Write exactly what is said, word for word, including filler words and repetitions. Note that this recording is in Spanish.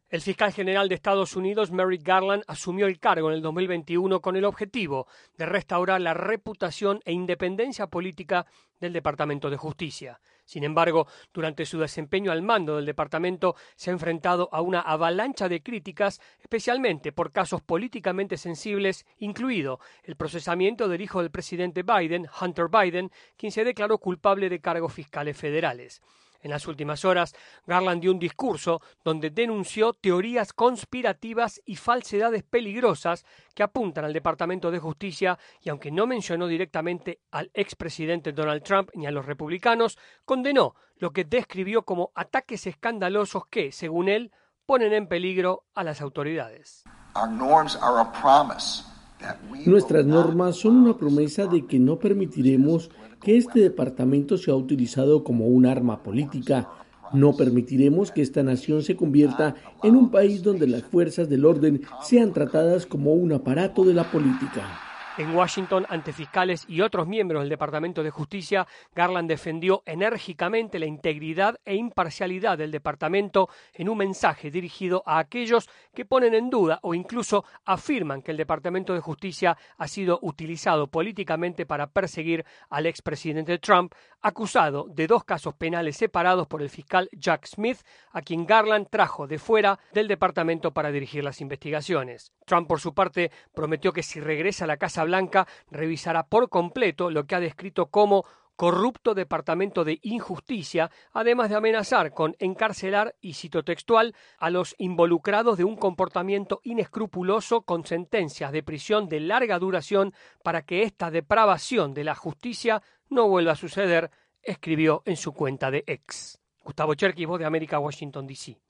El fiscal general de Estados Unidos, Merrick Garland, asumió el cargo en el dos mil veintiuno con el objetivo de restaurar la reputación e independencia política del Departamento de Justicia. Sin embargo, durante su desempeño al mando del departamento se ha enfrentado a una avalancha de críticas, especialmente por casos políticamente sensibles, incluido el procesamiento del hijo del presidente Biden, Hunter Biden, quien se declaró culpable de cargos fiscales federales. En las últimas horas, Garland dio un discurso donde denunció teorías conspirativas y falsedades peligrosas que apuntan al Departamento de Justicia y, aunque no mencionó directamente al expresidente Donald Trump ni a los republicanos, condenó lo que describió como ataques escandalosos que, según él, ponen en peligro a las autoridades. Nuestras normas son una promesa de que no permitiremos que este departamento sea utilizado como un arma política. No permitiremos que esta nación se convierta en un país donde las fuerzas del orden sean tratadas como un aparato de la política. En Washington, ante fiscales y otros miembros del Departamento de Justicia, Garland defendió enérgicamente la integridad e imparcialidad del departamento en un mensaje dirigido a aquellos que ponen en duda o incluso afirman que el Departamento de Justicia ha sido utilizado políticamente para perseguir al expresidente Trump, acusado de dos casos penales separados por el fiscal Jack Smith, a quien Garland trajo de fuera del departamento para dirigir las investigaciones. Trump, por su parte, prometió que si regresa a la Casa Blanca revisará por completo lo que ha descrito como corrupto departamento de injusticia, además de amenazar con encarcelar, y cito textual, a los involucrados de un comportamiento inescrupuloso con sentencias de prisión de larga duración para que esta depravación de la justicia no vuelva a suceder, escribió en su cuenta de X. Gustavo Cherkis, Voz de América, Washington, D C